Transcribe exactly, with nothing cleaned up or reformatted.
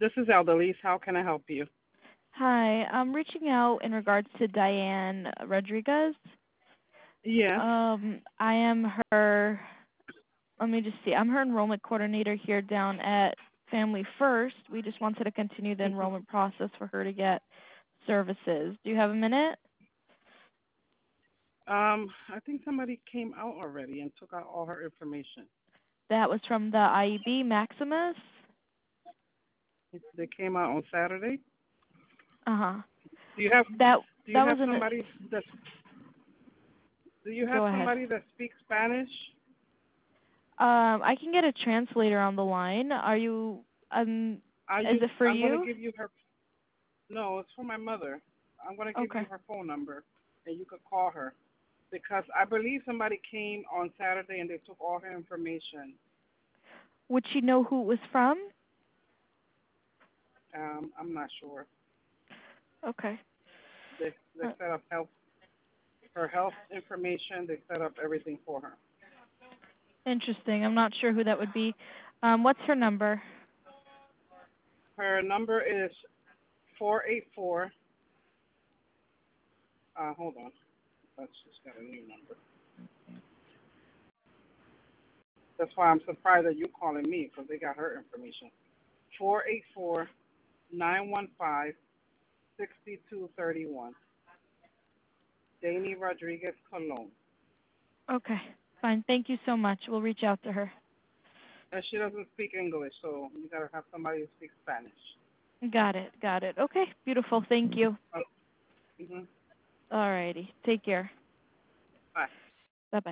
This is Eldelise. How can I help you? Hi, I'm reaching out in regards to Diane Rodriguez. Yes. Um, I am her, let me just see, I'm her enrollment coordinator here down at Family First. We just wanted to continue the Mhm. enrollment process for her to get services. Do you have a minute? Um, I think somebody came out already and took out all her information. That was from the I E B Maximus. They came out on Saturday. Uh-huh. Do you have That Do you that have was an, somebody that Do you have go ahead. somebody that speaks Spanish? Um, I can get a translator on the line. Are you, um, Are is you? it for I'm gonna you? give you her. No, it's for my mother. I'm gonna give you Okay. her phone number, and you could call her because I believe somebody came on Saturday and they took all her information. Would she know who it was from? Um, I'm not sure. Okay. They they Uh, set up health her health information. They set up everything for her. Interesting. I'm not sure who that would be. Um, what's her number? Her number is four eight four. Uh, hold on. That's just got a new number. That's why I'm surprised that you calling me because they got her information. Four eight four nine one five sixty two thirty one. Danny Rodriguez Colon. Okay. Fine. Thank you so much. We'll reach out to her. And she doesn't speak English, so you gotta have somebody who speaks Spanish. Got it. Got it. Okay. Beautiful. Thank you. Oh, mhm. Alrighty. Take care. Bye.